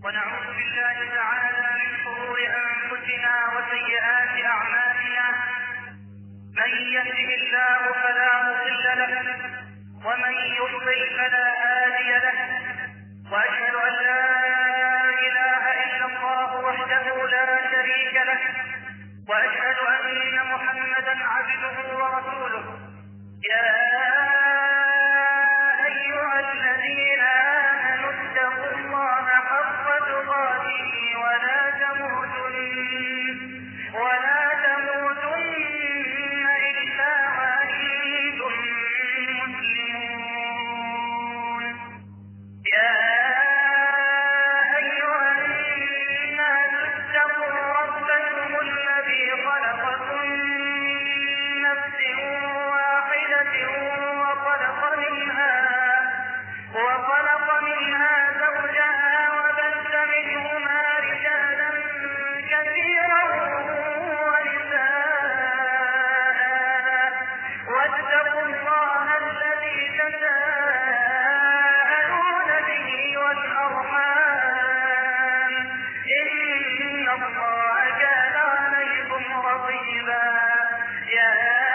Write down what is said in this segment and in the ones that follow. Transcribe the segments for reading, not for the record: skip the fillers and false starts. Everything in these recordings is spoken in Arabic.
ونعوذ بالله تعالى من شرور أنفسنا وسيئات أعمالنا. من يهده الله فلا مضل له ومن يضلل فلا هادي له، وأشهد أن لا إله إلا الله وحده لا شريك له، وأشهد أن محمدا عبده ورسوله. يا أيها الذين آمنوا اتقوا الله حق تقاته ولا تموتن إلا وأنتم مسلمون. يا أيها الناس اتقوا ربكم الذي خلقكم من نفس واحدة وخلق منها زوجها وبث منهما رجالا كثيرا ونساء، واتقوا الله الذي تساءلون به والأرحام، إن الله كان عليكم رقيبا. يا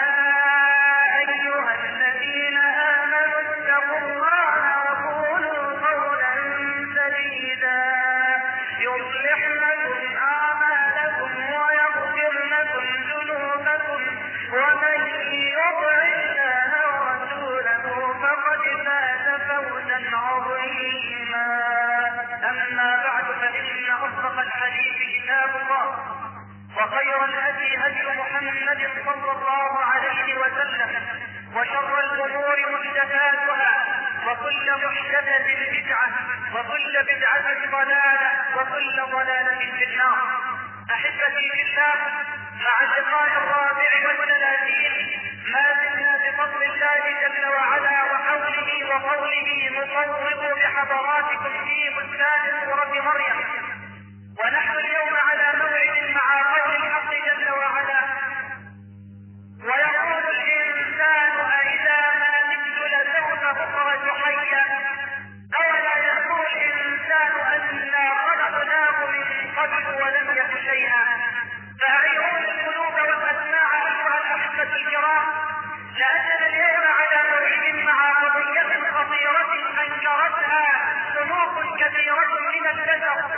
أيها الذين آمنوا اتقوا الله وقولوا قولا سديدا يصلح لكم أعمالكم ويغفر لكم ذنوبكم، ومن يطع الله ورسوله فقد فاز فوزا عظيما. أما بعد، فإن أصدق الحديث كتاب الله، وخير الهدي هدي محمد صلى الله عليه وسلم، وشر الأمور محدثاتها، وكل محدثة بدعة، وكل بدعة ضلالة، وكل ضلالة في النار. أحبتي في الله، مع اللقاء الرابع والثلاثين ما زلنا بفضل الله جل وعلا وحوله وقوله نصوب بحضراتكم في بستان سورة مريم، ونحن اليوم على موعد مع قول الحق جل وعلا: ويقول الإنسان أإذا ما مت لسوف أخرج حيا، أولا يقول الإنسان أنا خلقناه من قبل ولم يك شيئا. فأعيرون القلوب والأسماع أيها الأحبة الكرام، لأننا اليوم على موعد مع قضية خطيرة أنكرتها صنوف كثيرة من البشر،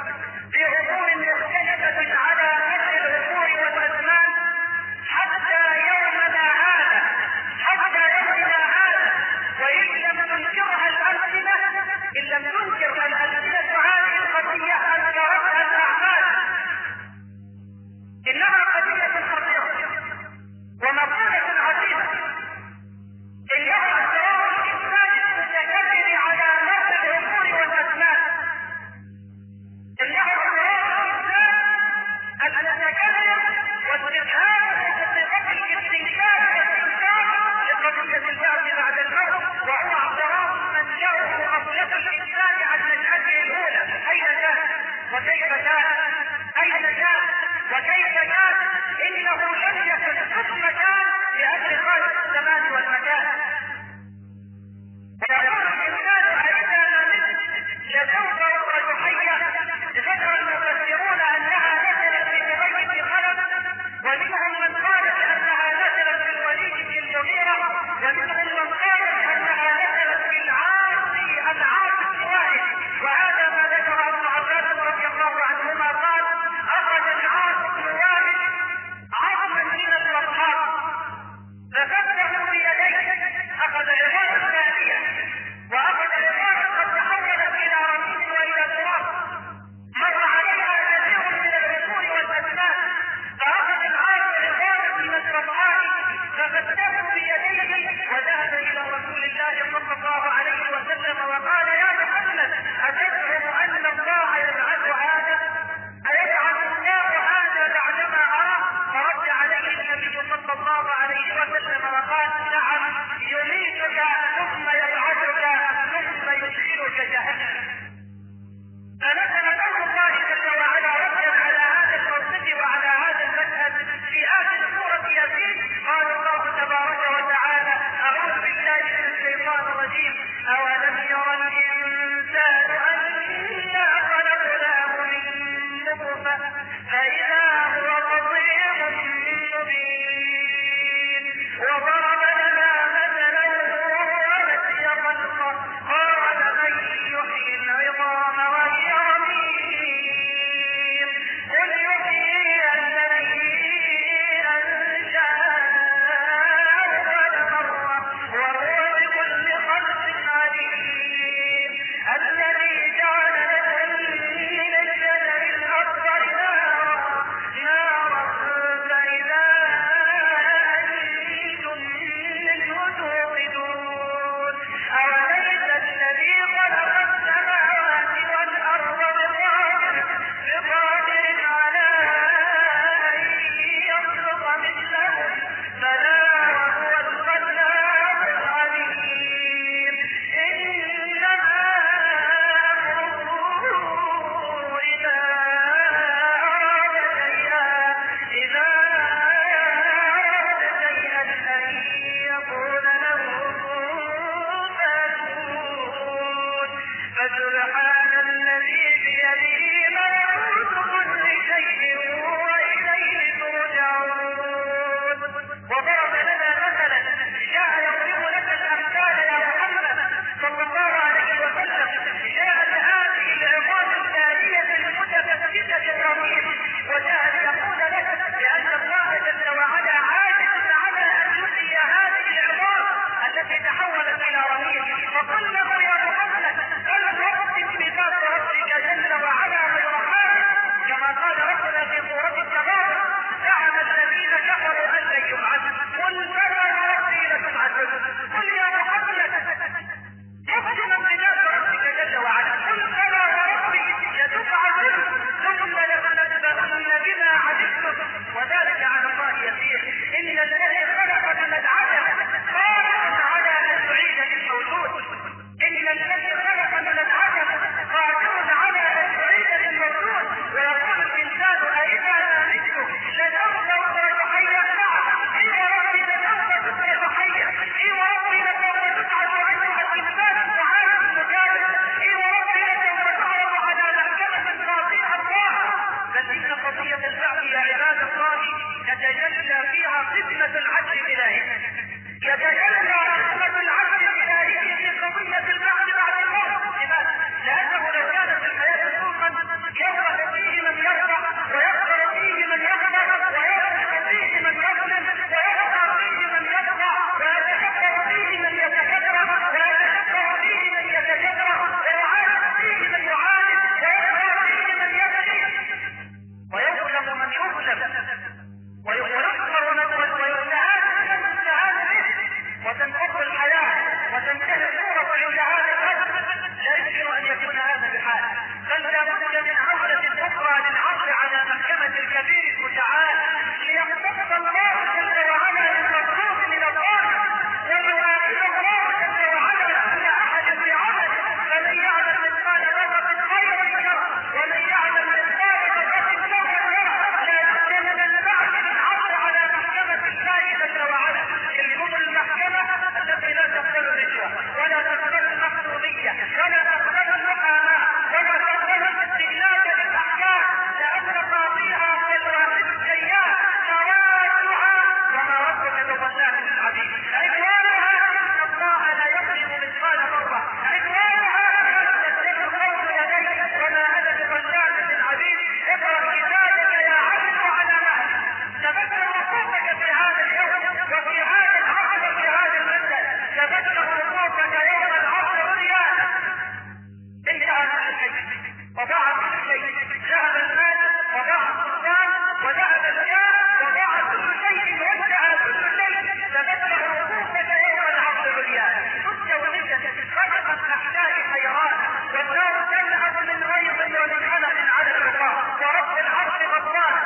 وتنقض الحياة وتنتهي الصورة عند هذا الحد، لا يمكن ان يكون هذا بحال، بل لا بد من عودة اخرى للعرض على محكمة الكبير المتعال ليختص الله جل وعلا للمطلوب من الله ويواعد الله جل وعلا على احد بعمل، فمن يعمل مثقال ذرة خيرا يره ومن يعمل مثقال ذرة شرا يره. لا بد من البعث للعرض على محكمة الله جل وعلا، تلكم المحكمة التي لا تقبل الرشوة ولا تقبل المحسوبية ولا تقبل المحاماة ولا تقبل الاستئناس للأحكام، لأن قاضيها هو الواحد السيار مرادها وما ربك بظلام للعبيد. عنوانها ان الله لا يظلم مثقال ذرة، عنوانها تستجيب القول لديك وما انا بظلام للعبيد. اقرأ كتابك يا عبد على مهلك، تذكر وقوفك في هذا اليوم وفي هذا العصر وفي هذا المنزل، تذكر وقوفك يوم العصر والرياض. انتهى كل شيء وضاع كل شيء، ذهب المال وضاع السلطان وذهب الجاه وضاع كل شيء وانتهى كل شيء. تذكر وقوفك يوم العصر والرياض. مستولية خلقت احشاء حيران والنار تلهب من غيظ ومن علق على الرقاب ورب العرش غضبان.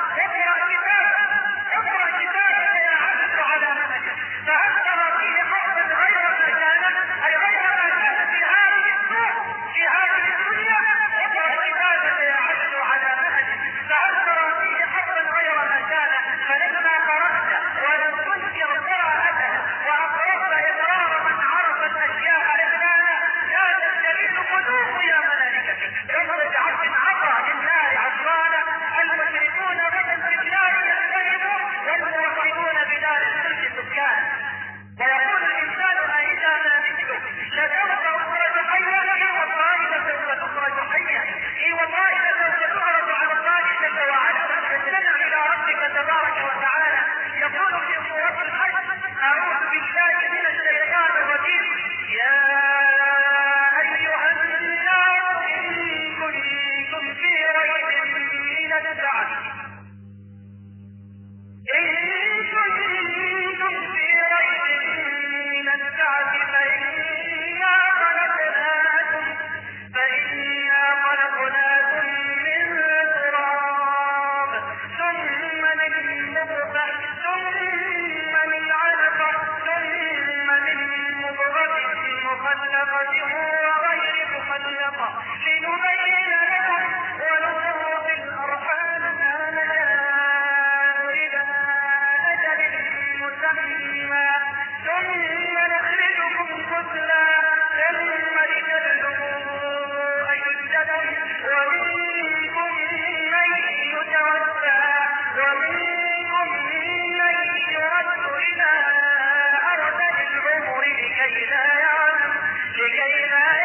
اقرأ كتابك يا عبد على مهلك، فهل ترى فيه حربا غير ما كان اي غير ما كان في هذه السوق في هذه الدنيا؟ اقرأ كتابك يا عبد على مهلك، فهل ترى فيه حربا غير ما كان؟ فلما قرأت ولم تنكر قراءته وأقرأت إقرار من عرف الأشياء إعلانا لا تستريد قلوب يا ملائكتي. يخرج عبد عطى للنار عطرانا، المشركون غدا في النار يحترمون والموحدون بدار الخلد سكان. ويقول الإنسان أئذا ما مت لسوف أخرج حيا والله لسوف تخرج حيا، والله لسوف تعرض على الله جل وعلا. استمع إلى ربك تبارك وتعالى يقول في سورة الحج: أعوذ بالله من الشيطان الرجيم. يا أيها الناس إن كنتم في ريب من البعث فإنا خلقناكم من تراب ثم من نطفة ثم من علقة ثم من مضغة مخلقة وغير مخلقة لنبين لكم ونقر في الأرحام ما نشاء إلى أجل مسمى ثم نخرجكم طفلا ثم لتبلغوا أشدكم ومنكم من يتوفى ومنكم من يرد إلى أرذل العمر لكي لا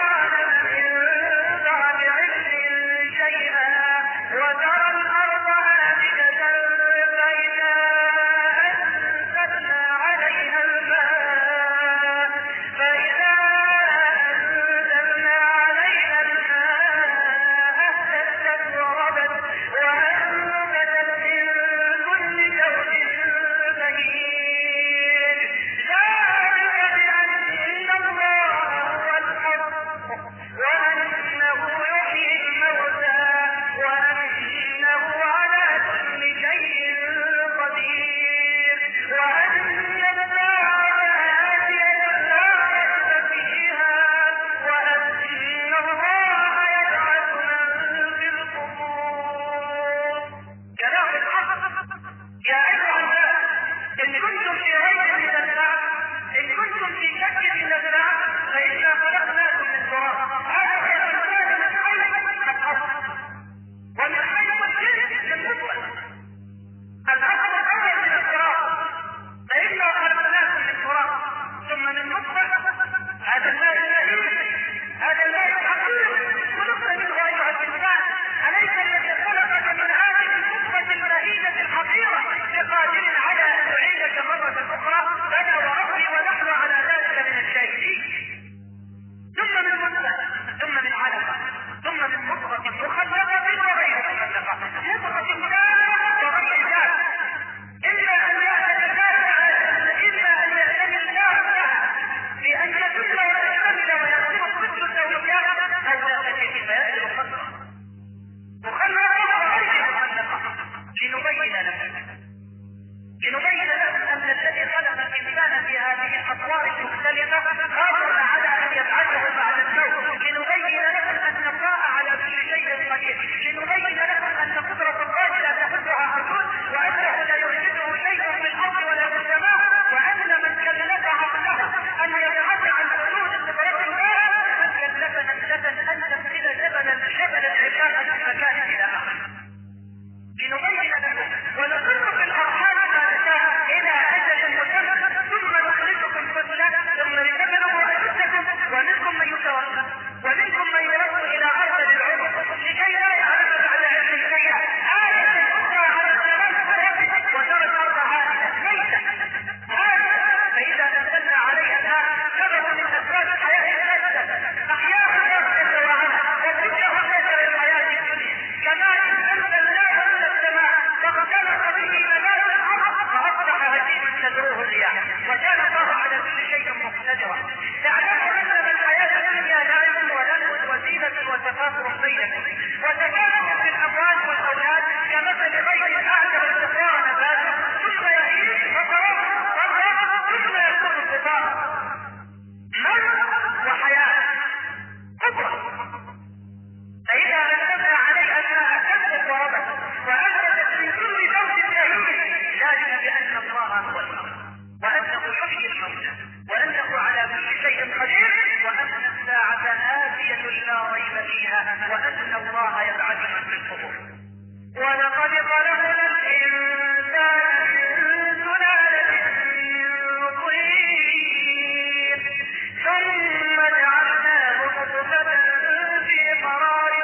بينكم وتكاثر في الاموال والاولاد كمثل غيث اعجب الكفار نباته ثم يهيج فتراه ثم يكون انتظارا موت وحياه قدره. فاذا انزلنا عليه انها اكلت وربت وانبتت من كل زوج بهيج ذلك بان الله هو الحق وانه يحيي الموتى وانه على كل شيء قدير وان الساعه اتيه لا ريب فيها وان الله يبعث من في القبور. ولقد خلقنا الانسان من سلاله من طين ثم جعلناه نطفه في قرار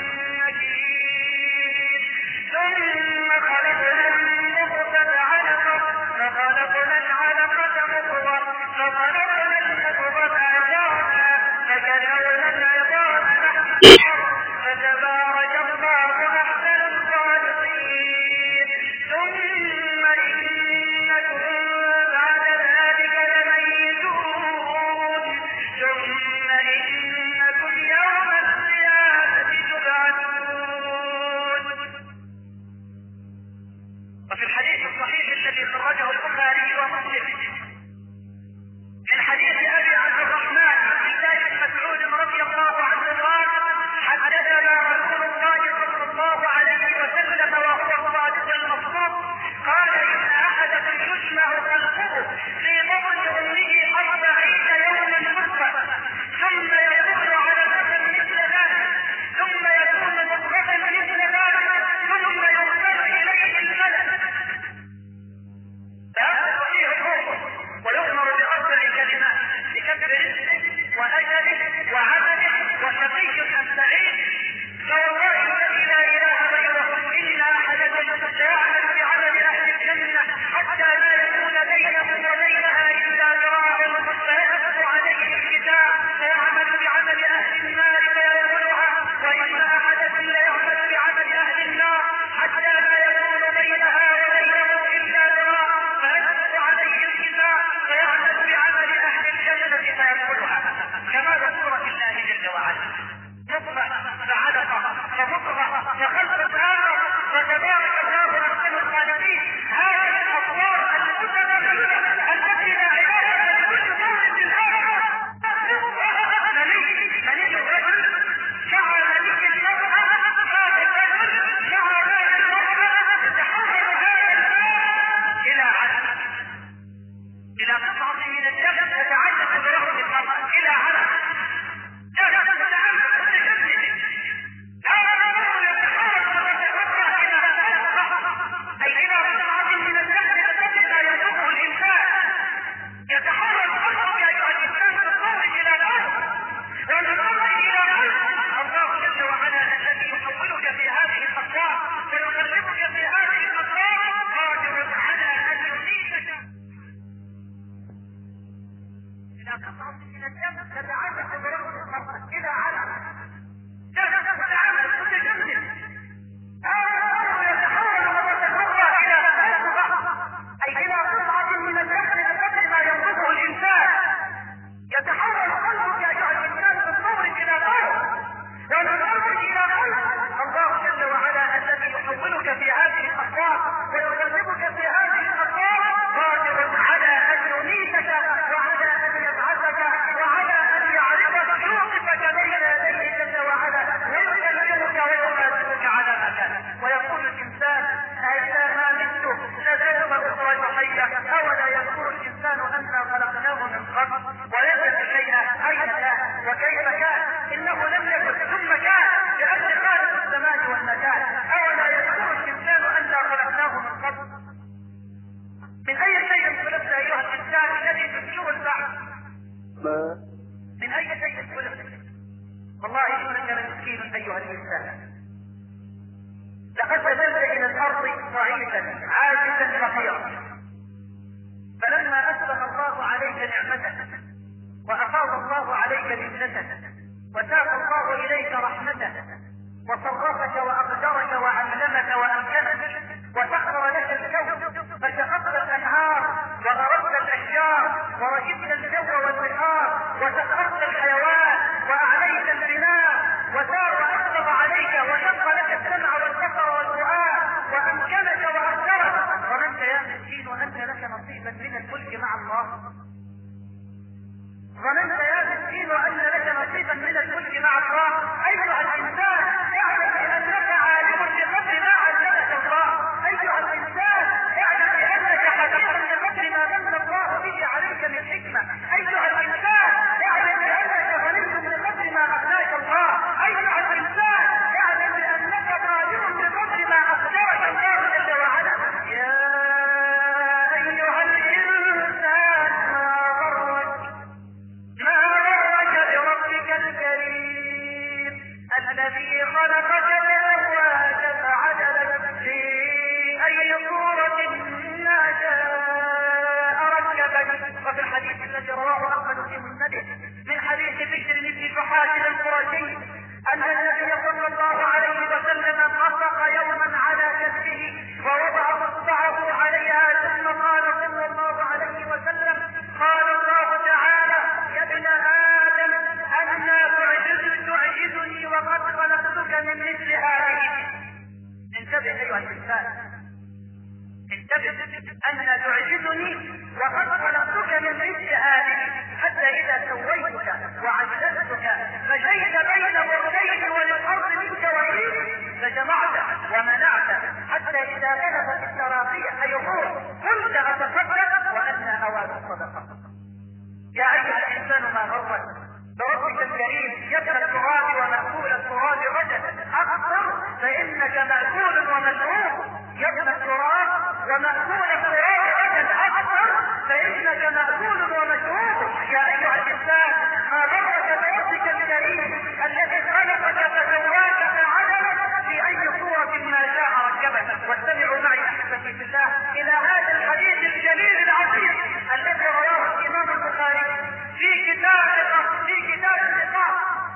مكين ثم خلقنا النطفه علقه فخلقنا العلقه مضغه فخلقنا المضغه عظاما فكسونا العظام لحما فتبارك الله احسن الخالقين. ثم انكم بعد ذلك لميتون ثم انكم يوم القيامه تبعثون. وفي الحديث الصحيح الذي خرجه البخاري ومسلم من حديث ابي عبد الرحمن عبد الله بن مسعود رضي الله عنه قال حدثنا رسول الله صلى الله عليه وسلم وهو الصادق المصدوق قال ان احدكم يجمع خلقه في بطن امه 40 يوما نطفه ثم يكون علقه مثل ذلك ثم يكون مضغه مثل ذلك ثم يرسل اليه الملك فهذا صحيح الحكم ويؤمر باربع كلمات بكسر رزقه واجله وعمله وشقي ام سعيد. فوالله الذي لا اله غيره ان احدكم سيعمل بعمل اهل الجنه حتى لا يكون بينه وبينها الا ذراع فيسبق عليه الكتاب فيعمل بعمل اهل النار فيدخلها وان احدكم ليعمل بعمل اهل النار حتى لا يكون بينها وبينه الا ذراع فيسبق عليه الكتاب فيعمل بعمل اهل الجنه فيدخلها. كما ذكر الله جل وعلا نطفه فعلقه فمضغه فخلق اخر فتبارك الله احسن الخالقين. هذه الاطوار المتناغمه التي لا علاقه لكل دور بالاخر. مني الرجل شعر مني المراه هذا الرجل شعر هذه المراه يتحول هذا الماء الى علم الى قطعه من الدم تتعلق برحم المراه الى علم أولا يذكر الإنسان أنا خلقناه من قبل ولم يكن شيئا أين كان وكيف كان إنه لم يكن ثم كان لأجل خالق السماء والمكان. أولا يذكر الإنسان أنا خلقناه من قبل. من أي شيء خلقت أيها الإنسان الذي تنشر البعث؟ من أي شيء خلقت؟ والله إنك لمسكين أيها الإنسان. لقد نزلت إلى الأرض ضعيفا عاجزا فقيرا فلما أسبغ الله عليك نعمته وأفاض الله عليك منته وساق الله إليك رحمته وصرفك وأقدرك وعلمك وأمكنك وسخر لك الكون فشققت الأنهار وغرقت الأشجار وركبت الجو والبحار وسخرت الحيوان وأعليت البناء وسار وأسبغ عليك في مسنده من حديث بشر بن فحاشد القرشي ان النبي صلى الله عليه وسلم قصق يوما على كفه ووضع اصبعه عليها ثم قال صلى الله عليه وسلم قال الله تعالى يا ابن ادم انا تعجزني وقد خلقتك من مثل هذه. انتبه ايها الانسان، انتبه أن تعجزني وقد خلقتك من مثل هذه حتى إذا سويتك وعجزتك مشيت بين برتين وللأرض منك وعيد فجمعت ومنعت حتى إذا بلغت التراقية أي الروح قلت أتصدق وأنا أوان الصدقة. يا أيها الإنسان ما غرك بربك الكريم يا ابن التراب ومأكول التراب غدا أكثر فإنك مأكول ومشروب. يا ابن التراب ومأكول التراب غدا أكثر فإنك مأكول ومشروب. يا أيها الإنسان ما غرك بربك الكريم الذي خلقك فسواك فعدلك في أي صورة ما شاء ركبك. واستمعوا معي أحبتي في الله إلى هذا الحديث الجليل العظيم الذي رواه الإمام البخاري في كتاب اللقاء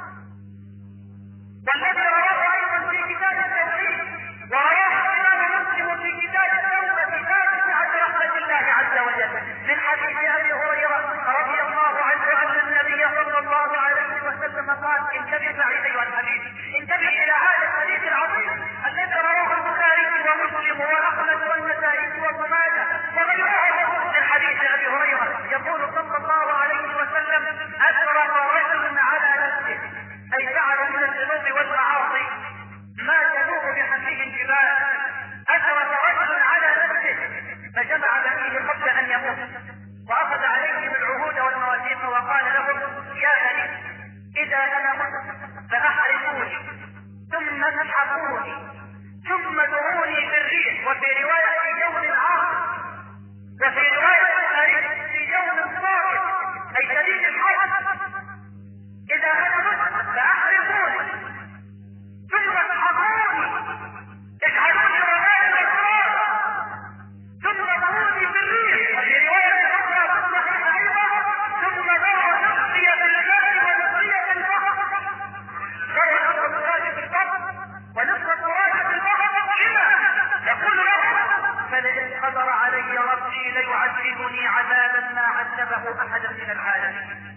والذي رواه ايضا في كتاب التوحيد ورواه الامام مسلم في كتاب التوبه في باب رحمه الله عز وجل من حديث ابي هريره رضي الله عنه ان النبي صلى الله عليه وسلم قال انتبه معي ايها الحديث، انتبه الى هذا الحديث العظيم الذي رواه البخاري ومسلم واحمد والنسائي وابن ماجه وغيرهم من حديث ابي هريره يقول صلى الله عليه وسلم أشرف رجل على نفسه أي فعل من الذنوب والمعاصي ما تنوب بحمله الجبال. أشرف رجل على نفسه فجمع بنيه قبل أن يموت وأخذ عليهم العهود والمواثيق وقال لهم يا بني إذا أنا مت فأحرقوني ثم اسحقوني ثم دعوني في الريح وفي رواية يوم عاصف وفي رواية في يوم صاعد أي شديد الحر. إذا أنا مت فأحرقوني ثم اسحقوني اجعلوني رمادا التراب ثم ضعوني في الريح وفي رواية أخرى ثم ضعوا نسقي بالماء ونسقي بالبحر. ضعوا نصف التراب في البحر ونصف التراب في البحر لما يقول له فلئن قدر علي ربي ليعذبني عذابا ما عذبه أحدا من العالمين.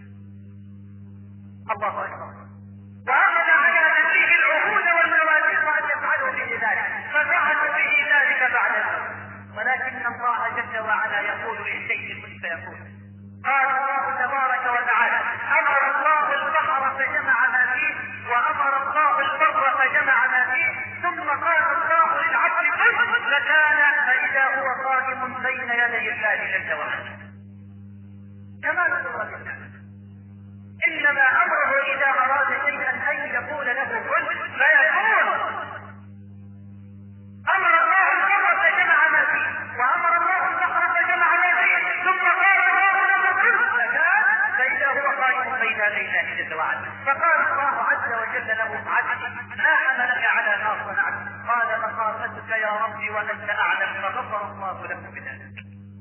الله أكبر. وأخذ على نفسه العهود والمواثيق أن يفعلوا به ذلك ففعلوا به ذلك بعد ذلك. ولكن الله جل وعلا يقول للشيء كن فيكون. قال الله تبارك وتعالى أمر الله البحر فجمع ما فيه وأمر الله البر فجمع ما فيه ثم قال الله للعبد كن فكان فإذا هو قائم بين يدي الله جل وعلا. كما نقول الله إنما أمره إذا أراد شيئا أن يقول له كن فيكون. أمر الله البحر فجمع ما فيه وأمر الله البحر فجمع ما فيه ثم قال الله له كن فكان فإذا هو قائم بين يدي الله جل وعلا. فقال الله عز وجل له عبدي ما حملك على ما صنعت؟ قال مخافتك يا ربي وأنت أعلم فغفر الله له بذلك.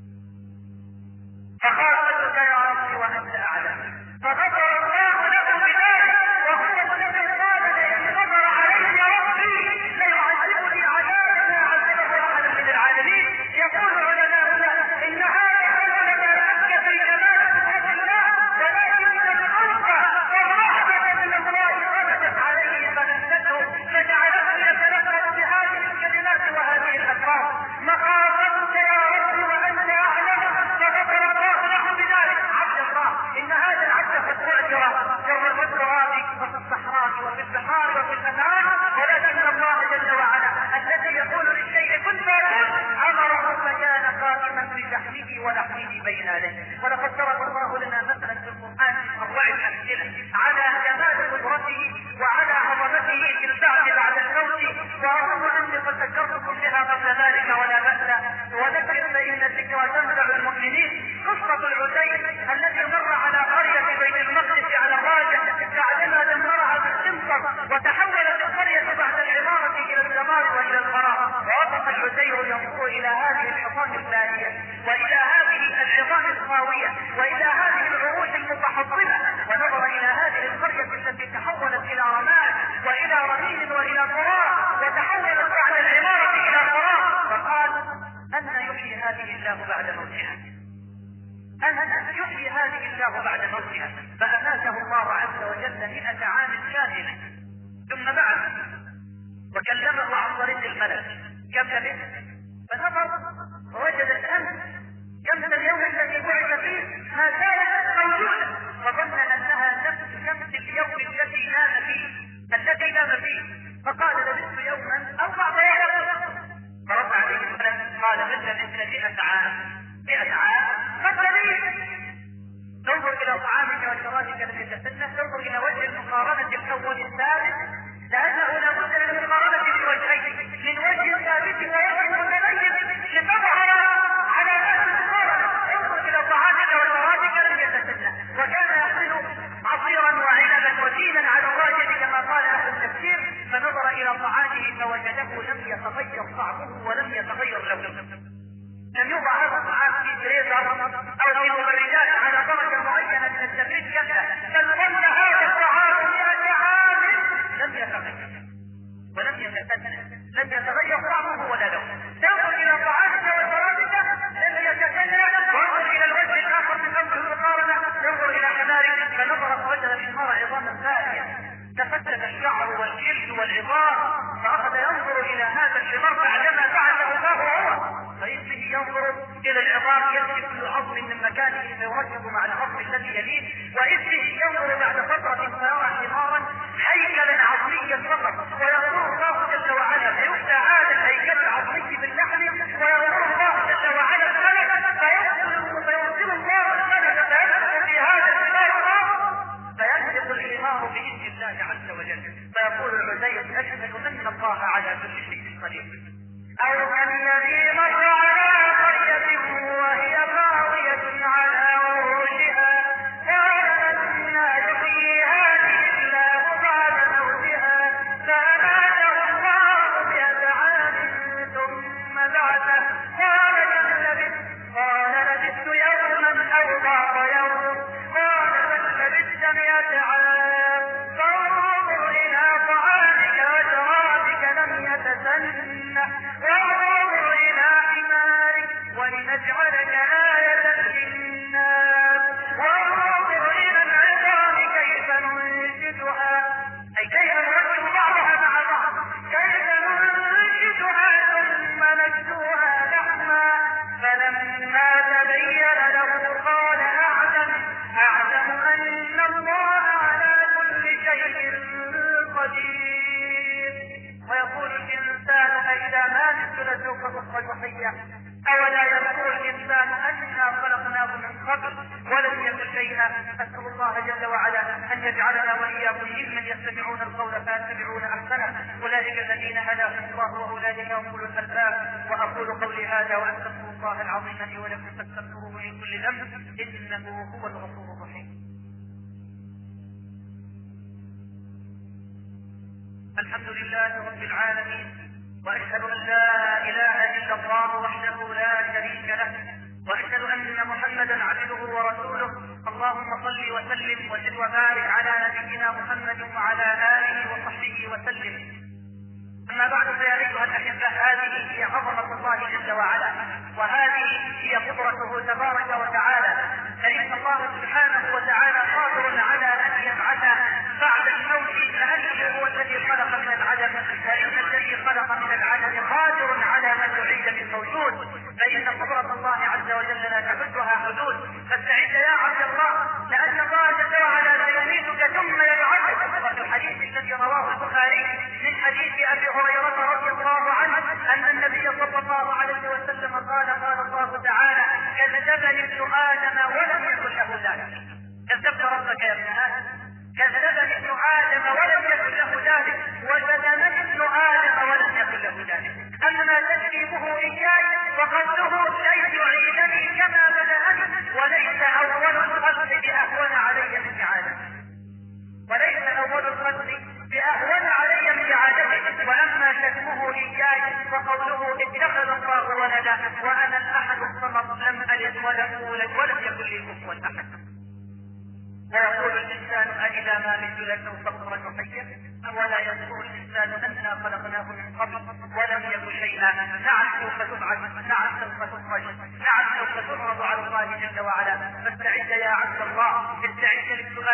فخافتك يا ربي وأنت أعلم فغفر الله له بذلك. وهو الذي قال لئن غفر علي ربي ليعذبني عذابا ما عذبه أحدا من العالمين. يقول علماؤنا إن هذا أول ما شك في جمال سنة الله ولكن الخوف والرهبة من الله غلبت عليه فنسته فجعلته يتلفظ بهذه الكلمات وهذه الألفاظ مخافتك يا ربي وأنت أعلم فغفر الله له بذلك. عبد الله إن هذا العبد قد أعجر يوم في التراب وفي الصحراء وفي البحار وفي الأنهار ولكن الله جل وعلا الذي يقول للشيء كن فيكون أمره فكان قائما بجحده ولحمه بين يديه. ولقد ضرب الله لنا مثلا في القرآن أنواع الأمثلة على جمال قدرته وعلى عظمته في البعث بعد الموت. وأظن أني قد ذكرتكم بها قبل ذلك ولا بأس وذكر فإن الذكرى تنفع المؤمنين. قصة العتيب الذي مر على قرية بيت المقدس على الراجح بعدما دمرها بالسمسر وتحولت القرية بعد العمارة إلى الدمار وإلى الخراب. ووقف العتيب ينظر إلى هذه الحصان الثانية وإلى هذه العظام الخاوية وإلى هذه العروش المتحطمة 100 عام كاملة. ثم بعد وكلمه عن طريق الملك كم لبثت؟ فنظر ووجد الشمس شمس اليوم الذي بعث فيه ما زالت موجودة، فظن انها نفس شمس اليوم الذي نام فيه، فقال لبثت يوما او بعض يوم. فرد عليه الملك قال مثل 100 عام. 100 عام قد لي. تنظر الى طعامك وشرابك الذي تتسنى، تنظر الى وجه المقارنة الاول الثالث، لانه لابد من المقارنة بوجهين، من وجه ثابت ووجه متميز لتظهر علامات المقارنة. انظر الى طعامك وشرابك الذي تتسنى، وكان يحمل عصيرا وعنبا وتينا على الراجل كما قال اهل التفسير، فنظر الى طعامه فوجده لم يتغير طعمه ولم يتغير لونه. لم يوضع هذا الطعام في فريزر او في مبردات على درجه معينه من التبريد كذا، بل ظل هذا الطعام 100 عام لم يتغير ولم يتسنى، لم يتغير طعمه ولا لونه. تنظر الى طعامك وشرابك لم يتسنى، وانظر الى الوجه الاخر من وجه المقارنه، ينظر الى حمارك فنظر فوجد الحمار عظاما ثانيه تفتت الشعر والجلد والعظام، فاخذ ينظر الى هذا الحمار بعدما فعله الله هو، فإذ ينظر إلى العظام يمشي كل عظم من مكانه فيركب مع العظم الذي يليه، وإذ ينظر بعد فترة فيرى حمارا هيكلا عظميا فقط، ويقول الله جل وعلا فيفتى هذا الهيكل العظمي باللحم، ويقول الله جل وعلا الملك فيرسل الله الملك فينفخ في هذا الحمار فينطق الحمار بإذن الله عز وجل، فيقول العزيز أشهد أن الله على كل شيء قدير. أو كالذي مر على قرية وهي خاوية على عروشها قال أنى يحيي هذه الله بعد موتها فأماته الله 100 عام ثم بعثه قال كم لبثت؟ قال لبثت يوما أو بعض يوم قال بل لبثت 100 عام فانظر إلى طعامك وشرابك لم يتسنه وانظر إلى حمارك ولنجعلك آية للناس وانظر إلى العظام كيف ننشدها، أي كيف نركب بعضها مع بعض، كيف ننشدها ثم نكسوها لحما فلما تبين له قال أعلم أن الله على كل شيء قدير. ويقول الإنسان أإذا ما مت لسوف أخرج حيا أولا يذكر الإنسان أنا خلقناه من قبل ولم يكن شيئا. أسأل الله جل وعلا أن يجعلنا وإياكم ممن يستمعون القول فيتبعون أحسنه، أولئك الذين هداهم الله وأولئك هم أولو الألباب. وأقول قولي هذا وأستغفر الله العظيم لي ولكم فاستغفروه من كل ذنب إنه هو الغفور الرحيم. الحمد لله رب العالمين، وأشهد أن لا إله إلا الله وحده لا شريك له، وأشهد أن محمدا عبده ورسوله. اللهم صل وسلم وزد وبارك على نبينا محمد وعلى آله وصحبه وسلم. أما بعد فيا أيها الأحبة، هذه هي عظمة الله جل وعلا، وهذه هي قدرته تبارك وتعالى، فإن الله سبحانه وتعالى قادر على أن يبعث بعد الموت، لأنه هو الذي خلق من العدم، فإن الذي خلق من العدم قادر على أن يعيد من موجود، فإن قدرة الله عز وجل لا تحدها حدود. فاستعد يا عبد الله، لأن الله جل وعلا لا يميتك ثم يبعثك. وفي الحديث الذي رواه البخاري من حديث أبي هريرة رضي الله عنه أن النبي صلى الله عليه وسلم قال الله تعالى كذبني ابن آدم ولم يكن له ذلك. كذبت ربك يا ابن آدم، كذبني ابن آدم ولم يكن له ذلك، وشتمني ابن آدم ولم يكن له ذلك. أما تكذيبه إياي وقوله لن يعيدني كما بدأني، وليس أول الخلق بأهون علي من إعادته، وليس أول الخلق بأهون علي من إعادته. وأما شتمه إياي وقوله اتخذ الله ولدا وأنا الأحد الصمد لم ألد ولم أولد ولم يكن لي كفوا أحد. ويقول الإنسان أإذا ما مت لسوف أخرج حيا أولا يذكر الإنسان أنا خلقناه من قبل ولم يكن شيئا. نعم سوف تبعث، نعم سوف تخرج، نعم سوف تعرض على الله جل وعلا. فاستعد يا عبد الله، استعد للسؤال بين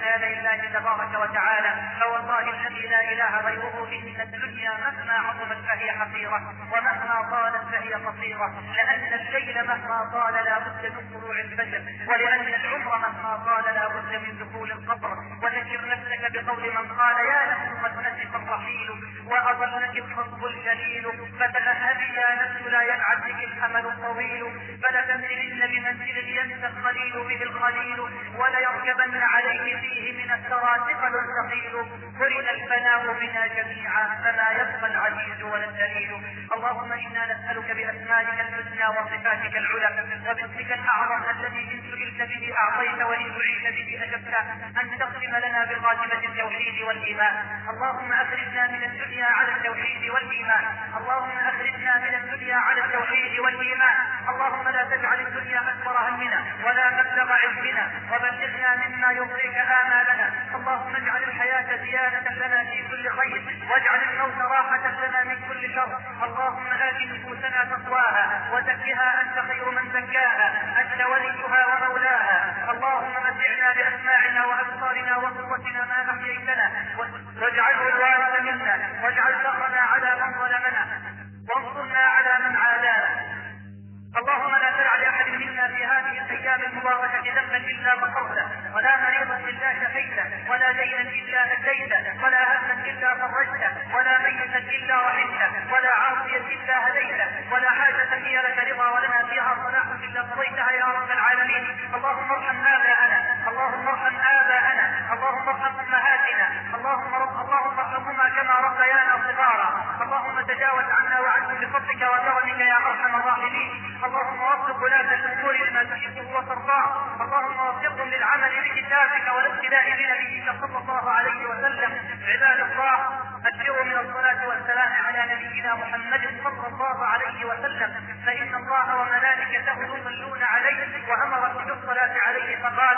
يدي الله تبارك وتعالى. فوالله الذي لا إله غيره إن الدنيا مهما عظمت فهي حقيرة، ومهما طالت فهي قصيرة، لأن الليل مهما طال لا بد من طلوع الفجر، ولأن العمر مهما طال لا بد من دخول القبر. وذكر نفسك بقول من قال يا نفس قد نسف الرحيل وأضلك الخطب الجليل، فتأهبي يا نفس لا يلعب بك الأمل الطويل، فلتنزلن بمنزل ينسى الخليل به الخليل، وليركبن عليه فيه من الثرى ثقل ثقيل، قرن الفناء بنا جميعا فما يبقى العزيز ولا الذليل. اللهم إنا نسألك بأسمائك الحسنى وصفاتك العلى وباسمك الأعظم الذي إن سئلت به أعطيت وإن دعيت به أجبت أن تختم لنا بخاتمة التوحيد والإيمان. اللهم أخرجنا من الدنيا على التوحيد والإيمان، اللهم أخرجنا من الدنيا على التوحيد والإيمان. اللهم لا تجعل الدنيا أكبر همنا ولا مبلغ علمنا، وبلغنا مما يرضيك آمالنا. اللهم اجعل الحياة زيادة لنا في كل خير، واجعل الموت راحة لنا من كل شر. اللهم آت نفوسنا تقواها وزكها أنت خير من زكاها، أنت وليها ومولاها. اللهم متعنا بأسماعنا وأبصارنا وقوتنا ما أحييتنا، واجعله الوارث منا، واجعل ثأرنا على من ظلمنا، وانصرنا على من عادانا. اللهم لا تدع لأحد منا في هذه الأيام المباركة ذنبا إلا غفرته، ولا مريضا إلا شفيته، ولا دينا إلا أديته، ولا هما إلا فرجته، ولا ميتا إلا رحمته، ولا عاصيا إلا هديته، ولا حاجة هي لك رضا ولنا فيها صلاح إلا قضيتها يا رب العالمين. اللهم ارحم آباءنا، اللهم ارحم آباءنا، اللهم ارحم أمهاتنا، اللهم ارحمهما كما ربيانا صغارا. اللهم تجاوز عنا وعنهم بفضلك وكرمك يا أرحم الراحمين. اللهم وفق ولاة الأمور لما تحبه وترضاه، اللهم وفقهم للعمل بكتابك والاقتداء بنبيك صلى الله عليه وسلم. عباد الله، أكثروا من الصلاة والسلام على نبينا محمد صلى الله عليه وسلم، فإن الله وملائكته يصلون عليه وأمر بالصلاة عليه فقال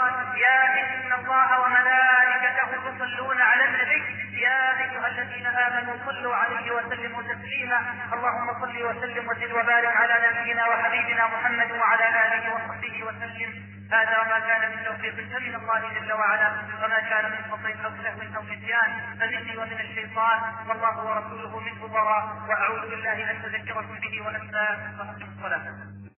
إن الله وملائكته يصلون على النبي يا أيها الذين آمنوا صلوا عليه وسلموا تسليما. اللهم صل وسلم وزد وبارك على نبينا وحبيبنا محمد وعلى آله وصحبه وسلم. هذا ما كان من توفيق فمن الله جل وعلا، وما كان من فضل أو سهو أو نسيان فمني ومن الشيطان، والله ورسوله منه براء. وأعوذ بالله أن أذكركم به ونسى. وأقم الصلاة.